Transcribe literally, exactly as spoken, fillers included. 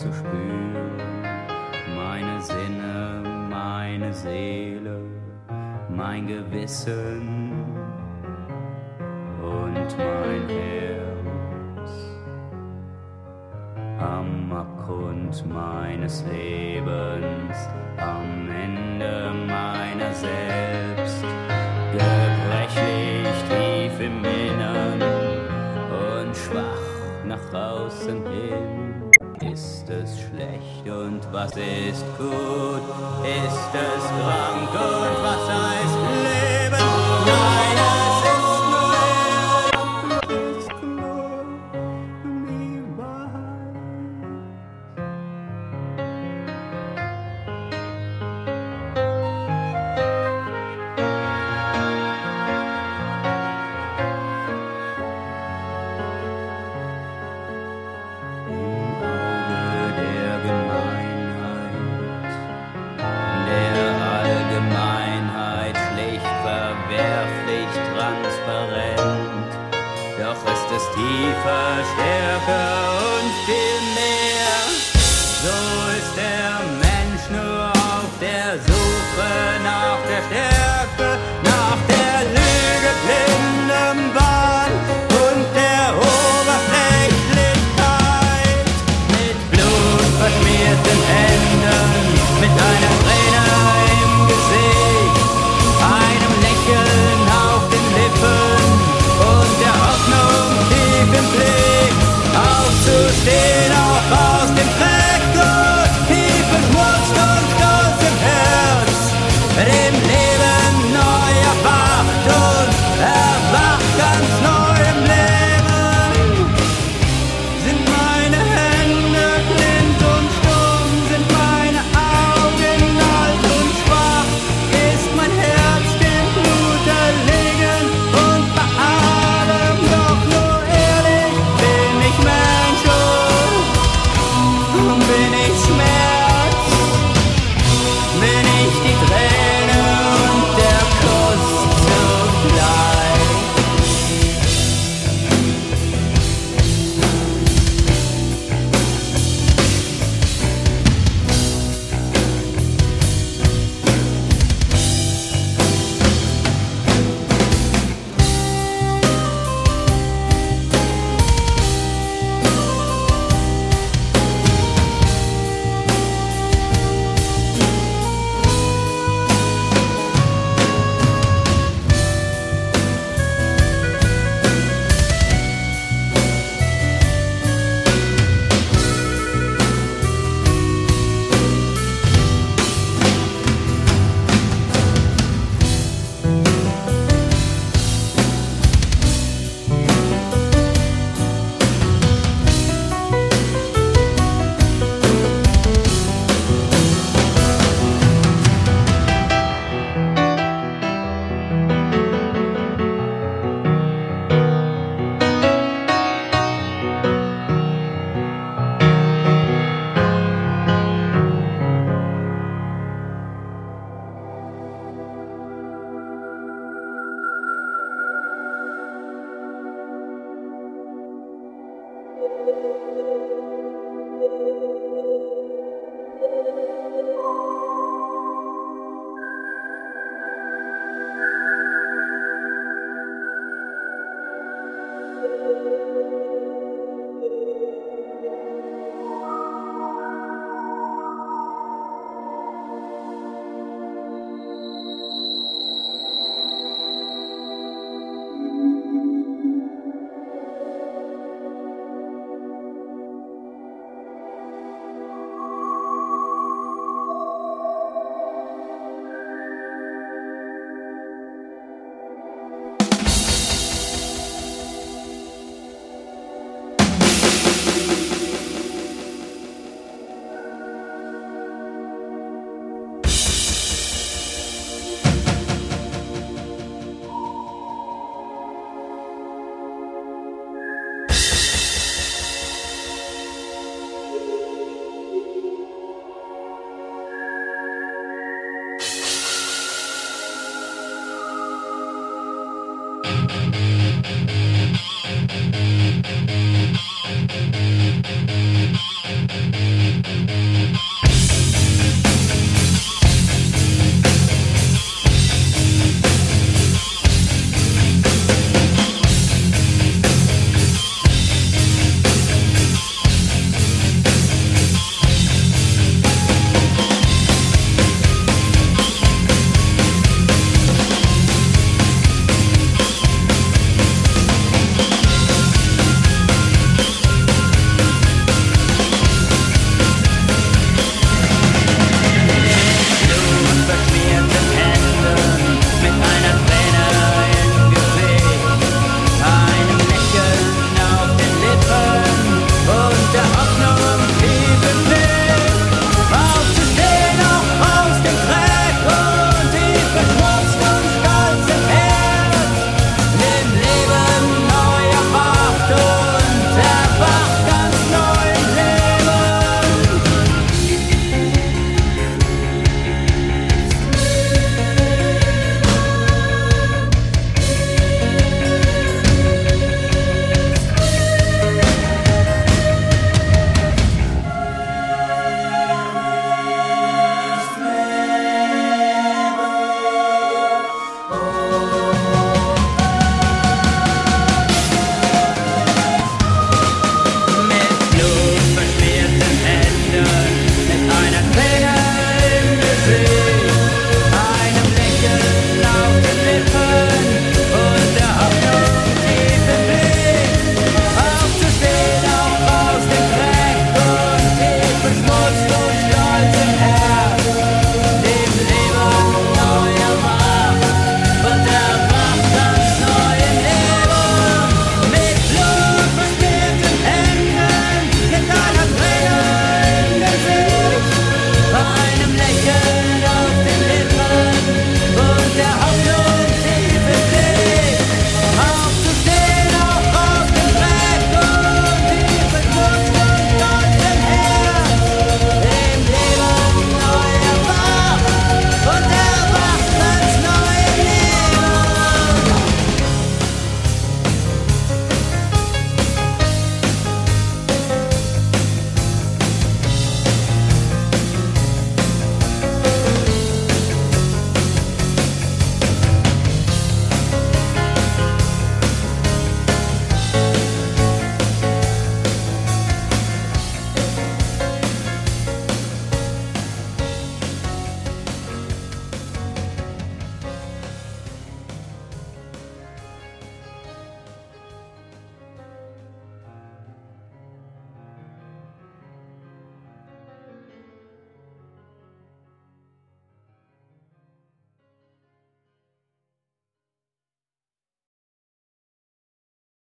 zu spüren. Meine Sinne, meine Seele, mein Gewissen und mein Herz. Am Abgrund meines Lebens, am Ende meiner selbst, gebrechlich tief im Innern und schwach nach außen hin. Ist es schlecht und was ist gut? Ist es krank und was heißt Leben? Nein, es ist nur Erde, es ist nur die Wahrheit. Tiefer, stärker und viel mehr. So ist der Mensch nur auf der Suche nach der Stärke, nach der Lüge blindem Wahn und der Oberflächlichkeit. Mit Blut verschmierten Händen, mit einer Träne im Gesicht, einem Lächeln auf den Lippen und der Hoffnung tief im Blick, aufzustehen auch aus dem Dreck und tiefen Schmutz und Stolz im Herz, dem Leben neu erwacht und erwacht ganz neu im Leben. Sind meine Hände blind und stumm, sind meine Augen alt und schwach, ist mein Herz dem Blut erlegen und bei allem doch nur ehrlich, bin ich Mensch und bin ich Schmerz, bin ich die Träne und der Kuss zugleich.